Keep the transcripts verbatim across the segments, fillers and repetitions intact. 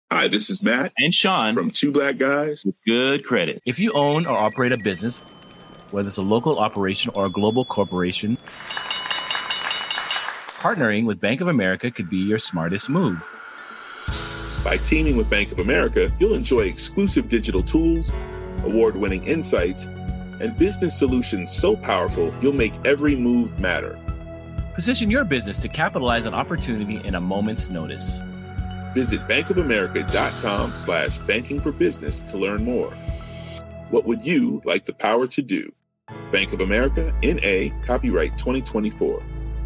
Hi, this is Matt and Sean from Two Black Guys with Good Credit. If you own or operate a business, whether it's a local operation or a global corporation, partnering with Bank of America could be your smartest move. By teaming with Bank of America, you'll enjoy exclusive digital tools, award-winning insights, and business solutions so powerful you'll make every move matter. Position your business to capitalize on opportunity in a moment's notice. Visit bankofamerica.com slash banking for business to learn more. What would you like the power to do? Bank of America, N A, copyright twenty twenty-four.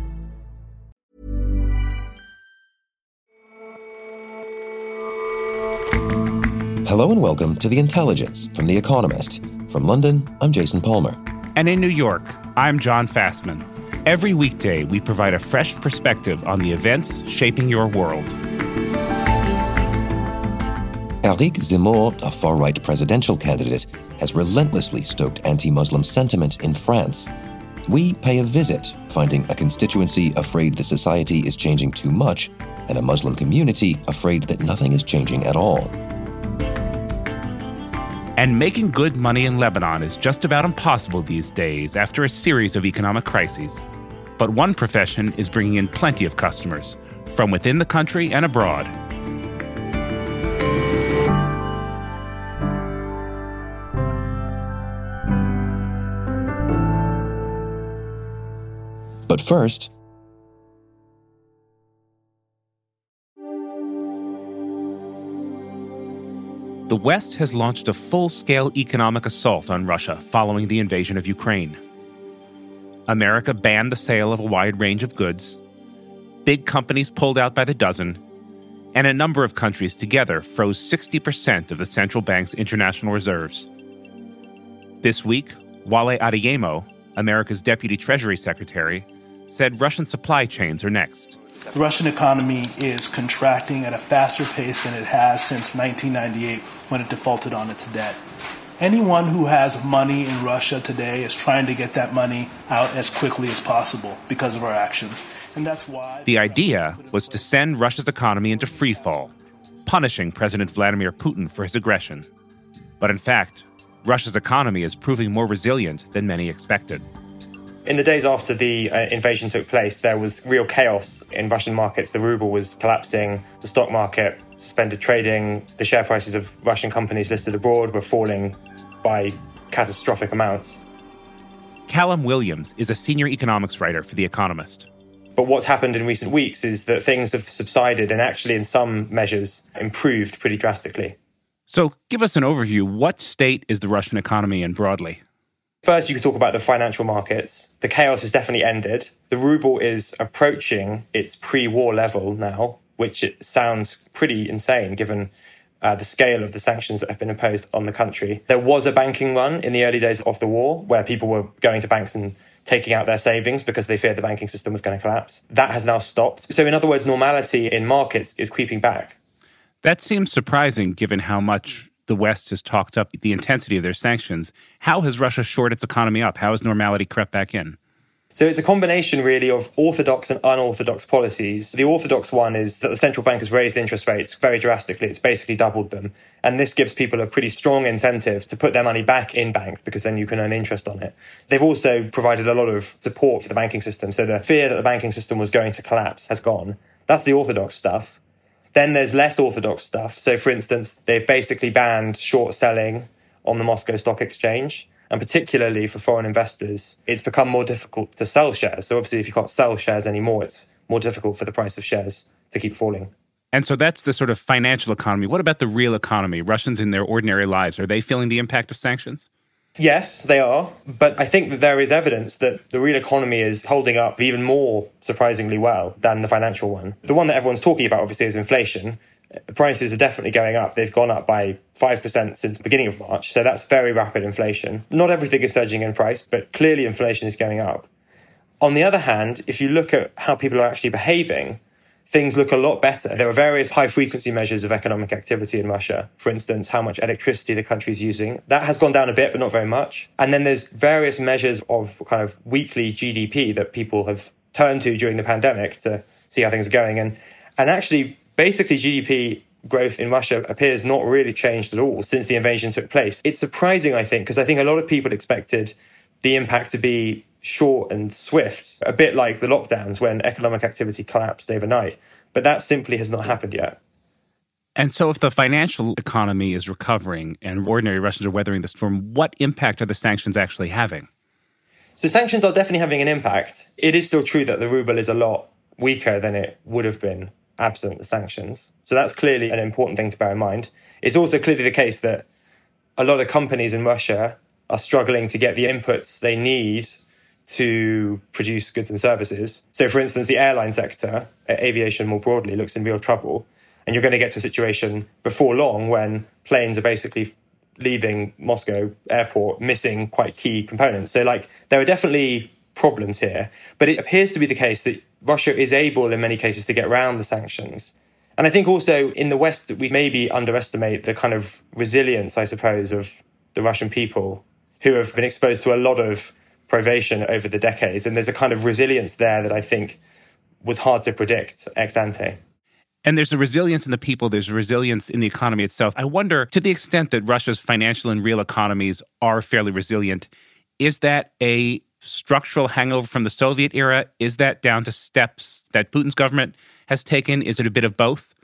Hello and welcome to The Intelligence from The Economist. From London, I'm Jason Palmer. And in New York, I'm John Fassman. Every weekday, we provide a fresh perspective on the events shaping your world. Eric Zemmour, a far-right presidential candidate, has relentlessly stoked anti-Muslim sentiment in France. We pay a visit, finding a constituency afraid the society is changing too much and a Muslim community afraid that nothing is changing at all. And making good money in Lebanon is just about impossible these days after a series of economic crises. But one profession is bringing in plenty of customers, from within the country and abroad. But first, the West has launched a full-scale economic assault on Russia following the invasion of Ukraine. America banned the sale of a wide range of goods, big companies pulled out by the dozen, and a number of countries together froze sixty percent of the central bank's international reserves. This week, Wale Adeyemo, America's Deputy Treasury Secretary, said Russian supply chains are next. The Russian economy is contracting at a faster pace than it has since nineteen ninety-eight, when it defaulted on its debt. Anyone who has money in Russia today is trying to get that money out as quickly as possible because of our actions. And that's why... The idea was to send Russia's economy into freefall, punishing President Vladimir Putin for his aggression. But in fact, Russia's economy is proving more resilient than many expected. In the days after the uh, invasion took place, there was real chaos in Russian markets. The ruble was collapsing, the stock market suspended trading, the share prices of Russian companies listed abroad were falling by catastrophic amounts. Callum Williams is a senior economics writer for The Economist. But what's happened in recent weeks is that things have subsided and actually, in some measures, improved pretty drastically. So give us an overview. What state is the Russian economy in broadly? First, you could talk about the financial markets. The chaos has definitely ended. The ruble is approaching its pre-war level now, which it sounds pretty insane given uh, the scale of the sanctions that have been imposed on the country. There was a banking run in the early days of the war where people were going to banks and taking out their savings because they feared the banking system was going to collapse. That has now stopped. So in other words, normality in markets is creeping back. That seems surprising given how much the West has talked up the intensity of their sanctions. How has Russia shored its economy up? How has normality crept back in? So it's a combination, really, of orthodox and unorthodox policies. The orthodox one is that the central bank has raised interest rates very drastically. It's basically doubled them. And this gives people a pretty strong incentive to put their money back in banks because then you can earn interest on it. They've also provided a lot of support to the banking system. So the fear that the banking system was going to collapse has gone. That's the orthodox stuff. Then there's less orthodox stuff. So, for instance, they've basically banned short selling on the Moscow Stock Exchange. And particularly for foreign investors, it's become more difficult to sell shares. So obviously, if you can't sell shares anymore, it's more difficult for the price of shares to keep falling. And so that's the sort of financial economy. What about the real economy? Russians in their ordinary lives, are they feeling the impact of sanctions? Yes, they are. But I think that there is evidence that the real economy is holding up even more surprisingly well than the financial one. The one that everyone's talking about, obviously, is inflation. Prices are definitely going up. They've gone up by five percent since the beginning of March. So that's very rapid inflation. Not everything is surging in price, but clearly inflation is going up. On the other hand, if you look at how people are actually behaving, things look a lot better. There are various high-frequency measures of economic activity in Russia. For instance, how much electricity the country is using. That has gone down a bit, but not very much. And then there's various measures of kind of weekly G D P that people have turned to during the pandemic to see how things are going. And, and actually, basically, G D P growth in Russia appears not really changed at all since the invasion took place. It's surprising, I think, because I think a lot of people expected the impact to be short and swift, a bit like the lockdowns when economic activity collapsed overnight. But that simply has not happened yet. And so if the financial economy is recovering and ordinary Russians are weathering the storm, what impact are the sanctions actually having? So sanctions are definitely having an impact. It is still true that the ruble is a lot weaker than it would have been absent the sanctions. So that's clearly an important thing to bear in mind. It's also clearly the case that a lot of companies in Russia are struggling to get the inputs they need to produce goods and services. So, for instance, the airline sector, aviation more broadly, looks in real trouble. And you're going to get to a situation before long when planes are basically leaving Moscow airport missing quite key components. So, like, there are definitely problems here. But it appears to be the case that Russia is able, in many cases, to get around the sanctions. And I think also in the West, we maybe underestimate the kind of resilience, I suppose, of the Russian people who have been exposed to a lot of privation over the decades. And there's a kind of resilience there that I think was hard to predict ex ante. And there's a resilience in the people, there's a resilience in the economy itself. I wonder, to the extent that Russia's financial and real economies are fairly resilient, is that a structural hangover from the Soviet era? Is that down to steps that Putin's government has taken? Is it a bit of both?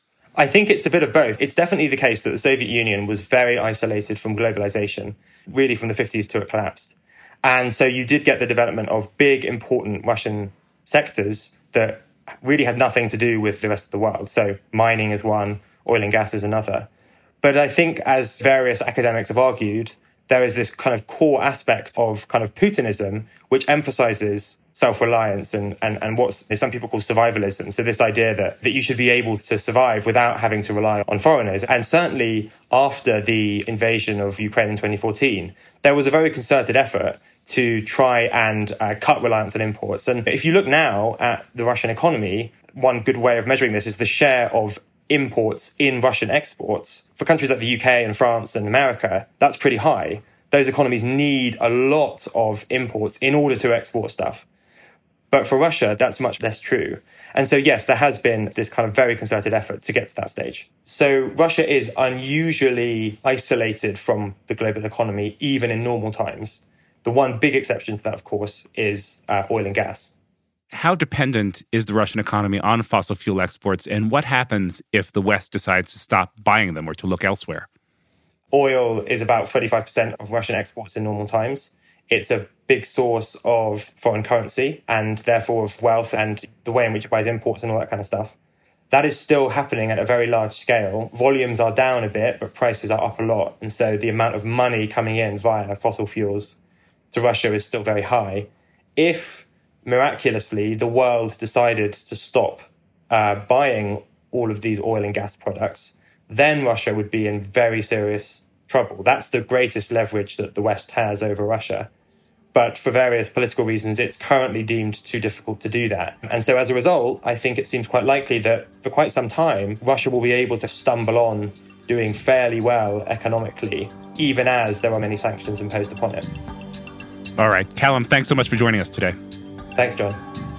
I think it's a bit of both. It's definitely the case that the Soviet Union was very isolated from globalization, really from the fifties till it collapsed. And so you did get the development of big, important Russian sectors that really had nothing to do with the rest of the world. So mining is one, oil and gas is another. But I think, as various academics have argued, there is this kind of core aspect of kind of Putinism, which emphasizes self-reliance and, and, and what some people call survivalism. So this idea that, that you should be able to survive without having to rely on foreigners. And certainly after the invasion of Ukraine in twenty fourteen, there was a very concerted effort to try and uh, cut reliance on imports. And if you look now at the Russian economy, one good way of measuring this is the share of imports in Russian exports. For countries like the U K and France and America, that's pretty high. Those economies need a lot of imports in order to export stuff. But for Russia, that's much less true. And so, yes, there has been this kind of very concerted effort to get to that stage. So Russia is unusually isolated from the global economy, even in normal times. The one big exception to that, of course, is uh, oil and gas. How dependent is the Russian economy on fossil fuel exports, and what happens if the West decides to stop buying them or to look elsewhere? Oil is about twenty-five percent of Russian exports in normal times. It's a big source of foreign currency and therefore of wealth and the way in which it buys imports and all that kind of stuff. That is still happening at a very large scale. Volumes are down a bit, but prices are up a lot. And so the amount of money coming in via fossil fuels to Russia is still very high. If, miraculously, the world decided to stop uh, buying all of these oil and gas products, then Russia would be in very serious trouble. That's the greatest leverage that the West has over Russia. But for various political reasons, it's currently deemed too difficult to do that. And so as a result, I think it seems quite likely that for quite some time, Russia will be able to stumble on doing fairly well economically, even as there are many sanctions imposed upon it. All right. Callum, thanks so much for joining us today. Thanks, John.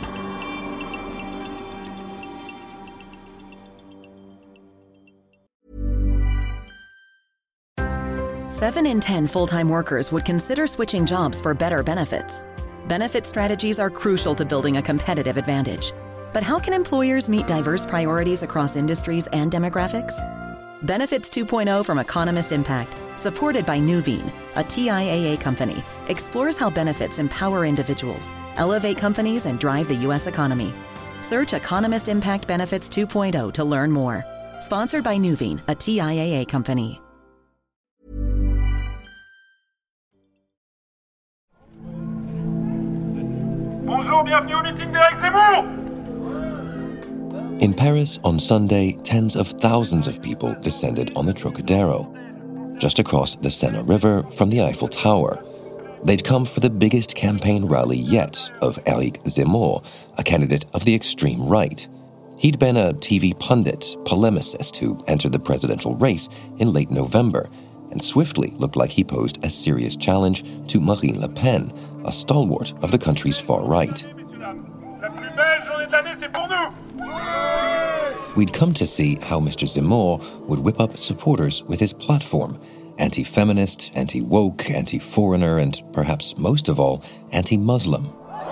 Seven in ten full-time workers would consider switching jobs for better benefits. Benefit strategies are crucial to building a competitive advantage. But how can employers meet diverse priorities across industries and demographics? Benefits two point oh from Economist Impact, supported by Nuveen, a T I A A company, explores how benefits empower individuals, elevate companies, and drive the U S economy. Search Economist Impact Benefits two point oh to learn more. Sponsored by Nuveen, a T I A A company. Bonjour, bienvenue au meeting d'Éric Zemmour! In Paris on Sunday, tens of thousands of people descended on the Trocadero, just across the Sena River from the Eiffel Tower. They'd come for the biggest campaign rally yet of Éric Zemmour, a candidate of the extreme right. He'd been a T V pundit, polemicist who entered the presidential race in late November and swiftly looked like he posed a serious challenge to Marine Le Pen, a stalwart of the country's far right. La plus belle journée de l'année, c'est pour nous! we'd come to see how Mister Zemmour would whip up supporters with his platform: anti-feminist, anti-woke, anti-foreigner, and perhaps most of all, anti-Muslim.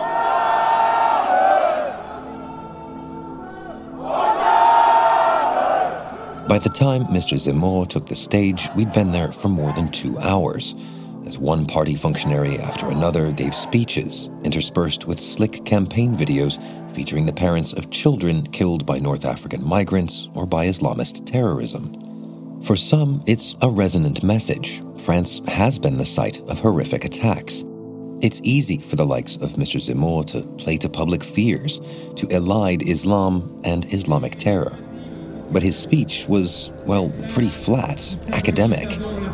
By the time Mister Zemmour took the stage, we'd been there for more than two hours, as one party functionary after another gave speeches, interspersed with slick campaign videos featuring the parents of children killed by North African migrants or by Islamist terrorism. For some, it's a resonant message. France has been the site of horrific attacks. It's easy for the likes of Mister Zemmour to play to public fears, to elide Islam and Islamic terror. But his speech was, well, pretty flat, academic.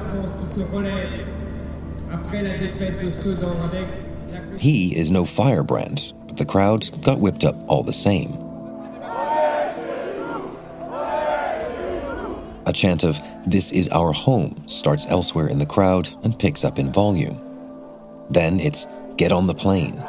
He is no firebrand, but the crowd got whipped up all the same. A chant of "This is our home" starts elsewhere in the crowd and picks up in volume. Then it's "Get on the plane."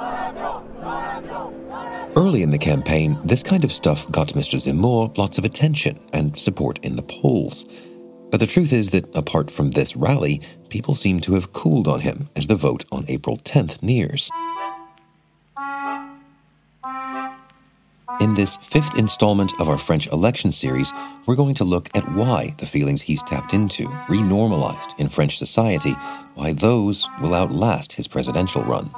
Early in the campaign, this kind of stuff got Mister Zemmour lots of attention and support in the polls. But the truth is that apart from this rally, people seem to have cooled on him as the vote on April tenth nears. In this fifth installment of our French election series, we're going to look at why the feelings he's tapped into, renormalized in French society, why those will outlast his presidential run.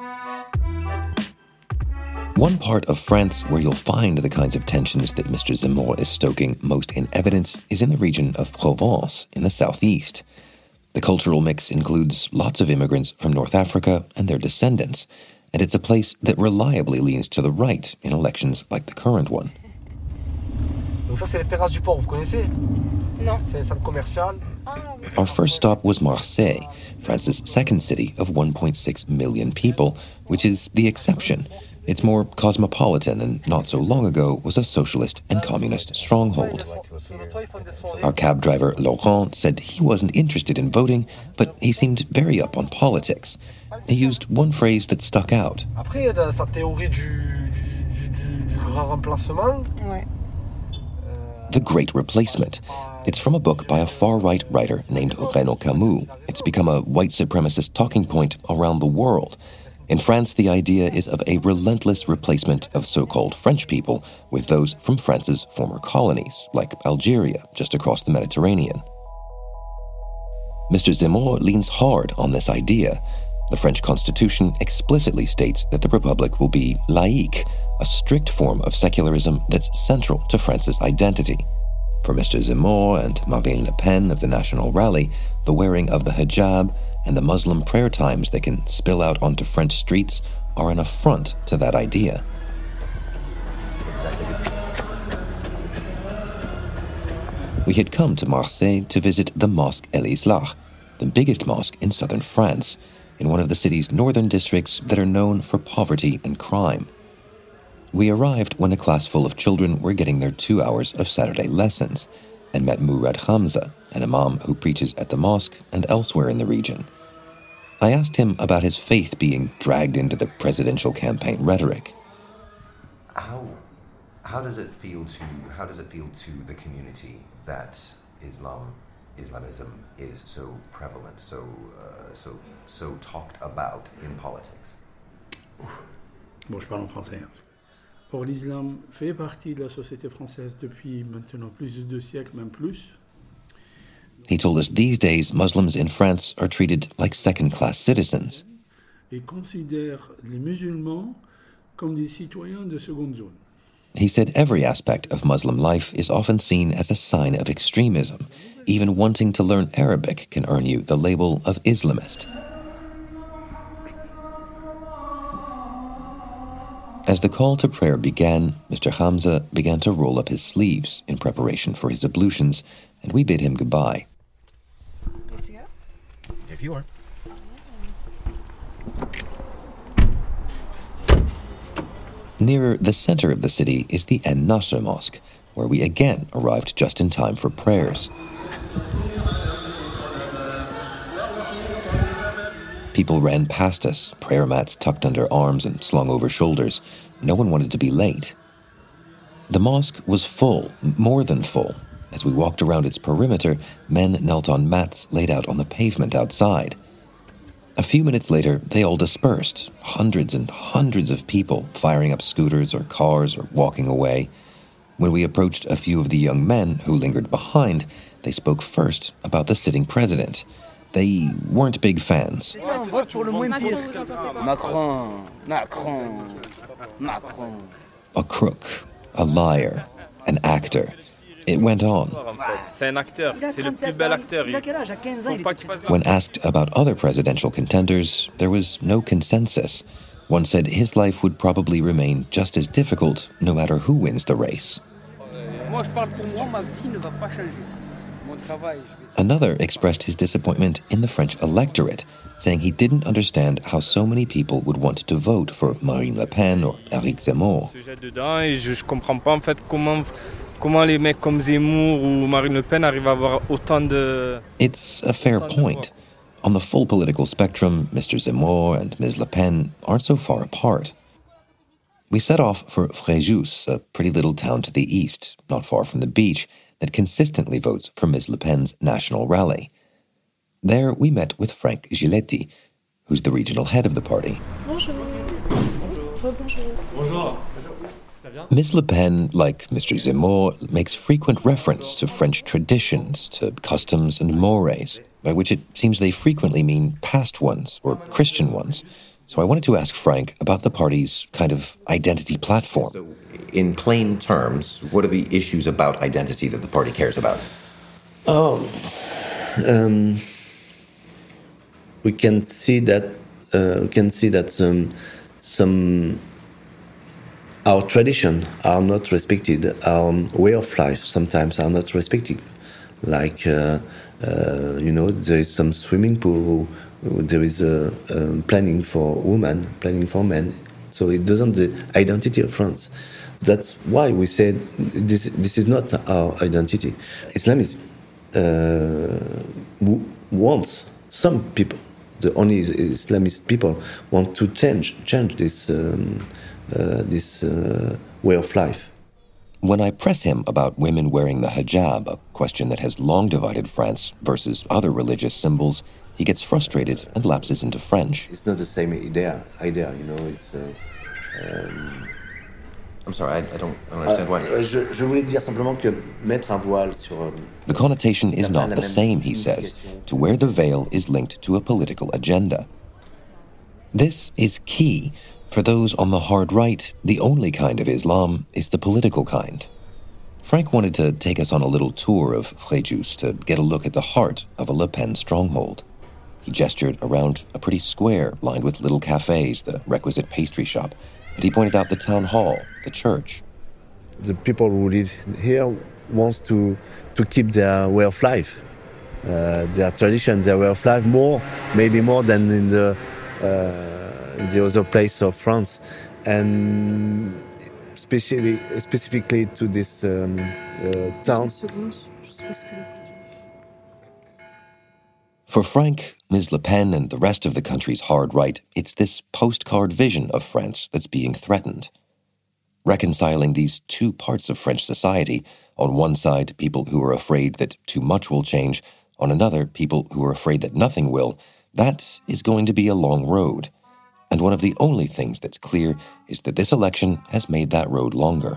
One part of France where you'll find the kinds of tensions that Mister Zemmour is stoking most in evidence is in the region of Provence in the southeast. The cultural mix includes lots of immigrants from North Africa and their descendants, and it's a place that reliably leans to the right in elections like the current one. Donc ça c'est les terrasses du port, vous connaissez? Non. C'est les salles commerciales. Our first stop was Marseille, France's second city of one point six million people, which is the exception. It's more cosmopolitan and not so long ago was a socialist and communist stronghold. Our cab driver, Laurent, said he wasn't interested in voting, but he seemed very up on politics. He used one phrase that stuck out. Après, il y a sa théorie du, du, du, du grand remplacement. Ouais. The Great Replacement. It's from a book by a far-right writer named Renaud Camus. It's become a white supremacist talking point around the world. In France, the idea is of a relentless replacement of so-called French people with those from France's former colonies, like Algeria, just across the Mediterranean. Mister Zemmour leans hard on this idea. The French constitution explicitly states that the republic will be laïque, a strict form of secularism that's central to France's identity. For Mister Zemmour and Marine Le Pen of the National Rally, the wearing of the hijab and the Muslim prayer times that can spill out onto French streets are an affront to that idea. We had come to Marseille to visit the Mosque El Islah, the biggest mosque in southern France, in one of the city's northern districts that are known for poverty and crime. We arrived when a class full of children were getting their two hours of Saturday lessons, and met Mourad Hamza, an imam who preaches at the mosque and elsewhere in the region. I asked him about his faith being dragged into the presidential campaign rhetoric. How, how does it feel to how does it feel to the community that Islam, Islamism is so prevalent, so uh, so so talked about in politics? Bon, je parle en français. Or, l'islam fait partie de la société française depuis maintenant plus de deux siècles, même plus. He told us these days Muslims in France are treated like second-class citizens. Et considère les musulmans comme des citoyens de seconde zone. He said every aspect of Muslim life is often seen as a sign of extremism. Even wanting to learn Arabic can earn you the label of Islamist. As the call to prayer began, Mister Hamza began to roll up his sleeves in preparation for his ablutions, and we bid him goodbye. Good to go? If you are. Nearer the center of the city is the En Nasr Mosque, where we again arrived just in time for prayers. People ran past us, prayer mats tucked under arms and slung over shoulders. No one wanted to be late. The mosque was full, more than full. As we walked around its perimeter, men knelt on mats laid out on the pavement outside. A few minutes later, they all dispersed, hundreds and hundreds of people firing up scooters or cars or walking away. When we approached a few of the young men who lingered behind, they spoke first about the sitting president. They weren't big fans. Macron, Macron, Macron. A crook, a liar, an actor. It went on. When asked about other presidential contenders, there was no consensus. One said his life would probably remain just as difficult no matter who wins the race. Another expressed his disappointment in the French electorate, saying he didn't understand how so many people would want to vote for Marine Le Pen or Éric Zemmour. It's a fair point. On the full political spectrum, Mister Zemmour and Miz Le Pen aren't so far apart. We set off for Fréjus, a pretty little town to the east, not far from the beach, that consistently votes for Miz Le Pen's national rally. There we met with Franck Giletti, who's the regional head of the party. Bonjour. Bonjour. Bonjour. Miz Le Pen, like Mister Zemmour, makes frequent reference to French traditions, to customs and mores, by which it seems they frequently mean past ones or Christian ones. So I wanted to ask Frank about the party's kind of identity platform. So, in plain terms, what are the issues about identity that the party cares about? Oh, um, we can see that uh, we can see that um, some our tradition are not respected. Our way of life sometimes are not respected. Like uh, uh, you know, there is some swimming pool. There is a um, planning for women, planning for men. So it doesn't the identity of France. That's why we said this. This is not our identity. Islam is uh, wants some people. The only Islamist people want to change change this um, uh, this uh, way of life. When I press him about women wearing the hijab, a question that has long divided France versus other religious symbols, he gets frustrated and lapses into French. It's not the same idea. Idea, you know. It's. Uh, um, I'm sorry, I, I don't understand why. Uh, je, je voulais dire simplement que mettre un voile sur. Um, the connotation is not the same, he says. To wear the veil is linked to a political agenda. This is key. For those on the hard right, the only kind of Islam is the political kind. Frank wanted to take us on a little tour of Fréjus to get a look at the heart of a Le Pen stronghold. He gestured around a pretty square lined with little cafes, the requisite pastry shop, and he pointed out the town hall, the church. The people who live here want to to keep their way of life, uh, their tradition, their way of life more, maybe more than in the uh, in the other place of France, and specifically specifically to this um, uh, town. For Frank, Miz Le Pen and the rest of the country's hard right, it's this postcard vision of France that's being threatened. Reconciling these two parts of French society, on one side, people who are afraid that too much will change, on another, people who are afraid that nothing will, that is going to be a long road. And one of the only things that's clear is that this election has made that road longer.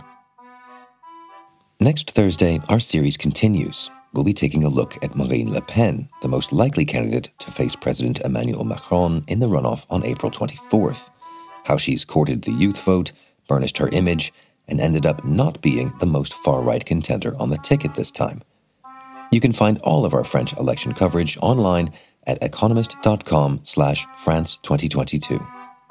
Next Thursday, our series continues. We'll be taking a look at Marine Le Pen, the most likely candidate to face President Emmanuel Macron in the runoff on April twenty-fourth. How she's courted the youth vote, burnished her image, and ended up not being the most far-right contender on the ticket this time. You can find all of our French election coverage online at economist.com slash France 2022.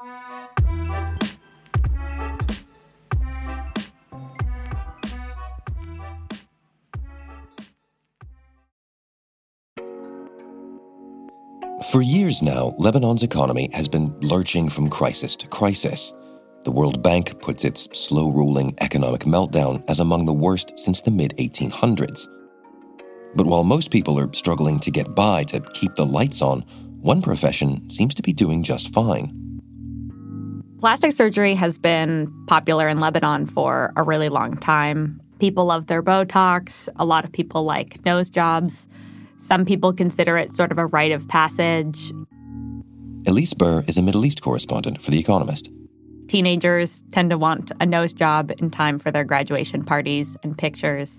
For years now, Lebanon's economy has been lurching from crisis to crisis. The World Bank puts its slow-rolling economic meltdown as among the worst since the mid eighteen hundreds. But while most people are struggling to get by to keep the lights on, one profession seems to be doing just fine. Plastic surgery has been popular in Lebanon for a really long time. People love their Botox. A lot of people like nose jobs. Some people consider it sort of a rite of passage. Elise Burr is a Middle East correspondent for The Economist. Teenagers tend to want a nose job in time for their graduation parties and pictures.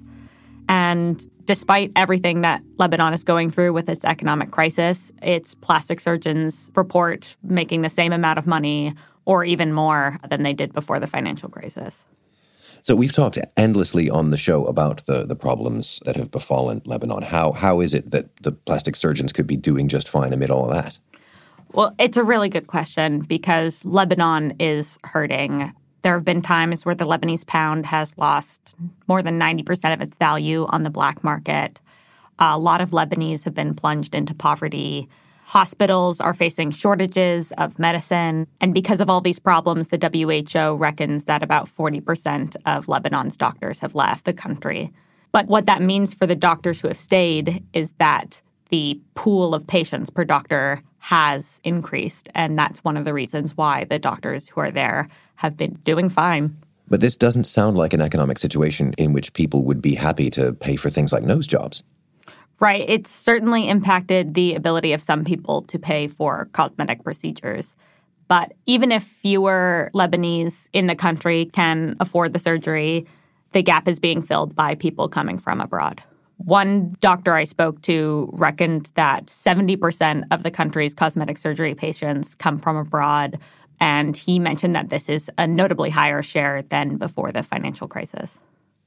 And despite everything that Lebanon is going through with its economic crisis, its plastic surgeons report making the same amount of money or even more than they did before the financial crisis. So we've talked endlessly on the show about the, the problems that have befallen Lebanon. How How is it that the plastic surgeons could be doing just fine amid all of that? Well, it's a really good question because Lebanon is hurting. There have been times where the Lebanese pound has lost more than ninety percent of its value on the black market. A lot of Lebanese have been plunged into poverty. Hospitals are facing shortages of medicine. And because of all these problems, the W H O reckons that about forty percent of Lebanon's doctors have left the country. But what that means for the doctors who have stayed is that the pool of patients per doctor has increased. And that's one of the reasons why the doctors who are there have been doing fine. But this doesn't sound like an economic situation in which people would be happy to pay for things like nose jobs. Right. It's certainly impacted the ability of some people to pay for cosmetic procedures. But even if fewer Lebanese in the country can afford the surgery, the gap is being filled by people coming from abroad. One doctor I spoke to reckoned that seventy percent of the country's cosmetic surgery patients come from abroad, and he mentioned that this is a notably higher share than before the financial crisis.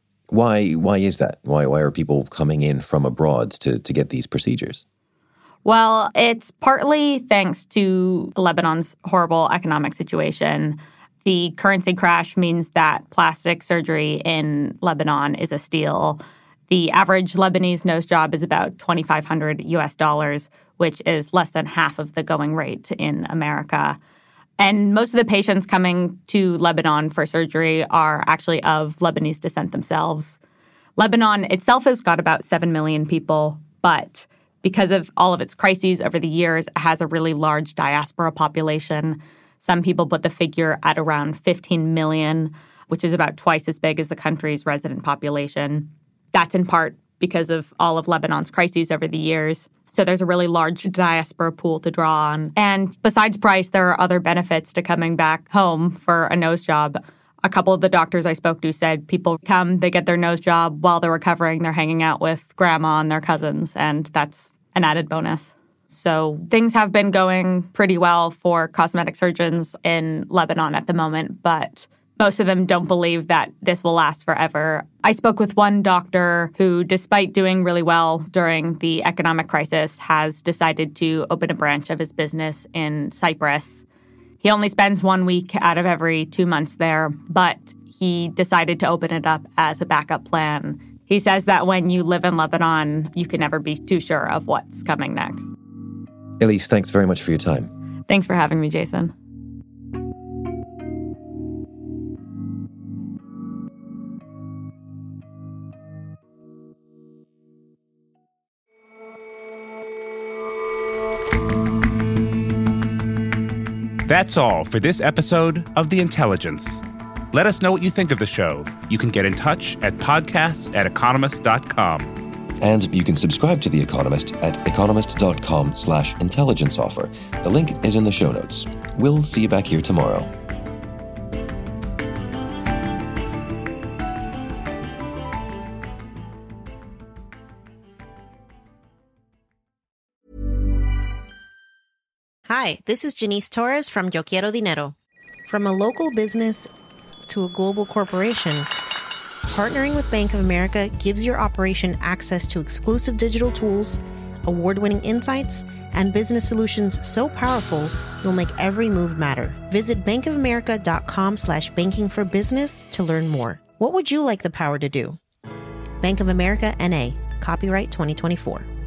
Why Why is that? Why Why are people coming in from abroad to, to get these procedures? Well, it's partly thanks to Lebanon's horrible economic situation. The currency crash means that plastic surgery in Lebanon is a steal. The average Lebanese nose job is about twenty-five hundred U S dollars, which is less than half of the going rate in America. And most of the patients coming to Lebanon for surgery are actually of Lebanese descent themselves. Lebanon itself has got about seven million people, but because of all of its crises over the years, it has a really large diaspora population. Some people put the figure at around fifteen million, which is about twice as big as the country's resident population. That's in part because of all of Lebanon's crises over the years. So there's a really large diaspora pool to draw on. And besides price, there are other benefits to coming back home for a nose job. A couple of the doctors I spoke to said people come, they get their nose job. While they're recovering, they're hanging out with grandma and their cousins, and that's an added bonus. So things have been going pretty well for cosmetic surgeons in Lebanon at the moment, but most of them don't believe that this will last forever. I spoke with one doctor who, despite doing really well during the economic crisis, has decided to open a branch of his business in Cyprus. He only spends one week out of every two months there, but he decided to open it up as a backup plan. He says that when you live in Lebanon, you can never be too sure of what's coming next. Elise, thanks very much for your time. Thanks for having me, Jason. That's all for this episode of The Intelligence. Let us know what you think of the show. You can get in touch at podcasts at economist dot com. And you can subscribe to The Economist at economist.com slash intelligence offer. The link is in the show notes. We'll see you back here tomorrow. Hi, this is Janice Torres from Yo Quiero Dinero. From a local business to a global corporation, partnering with Bank of America gives your operation access to exclusive digital tools, award-winning insights, and business solutions so powerful you'll make every move matter. Visit bankofamerica.com slash banking for business to learn more. What would you like the power to do? Bank of America, N A. Copyright twenty twenty-four.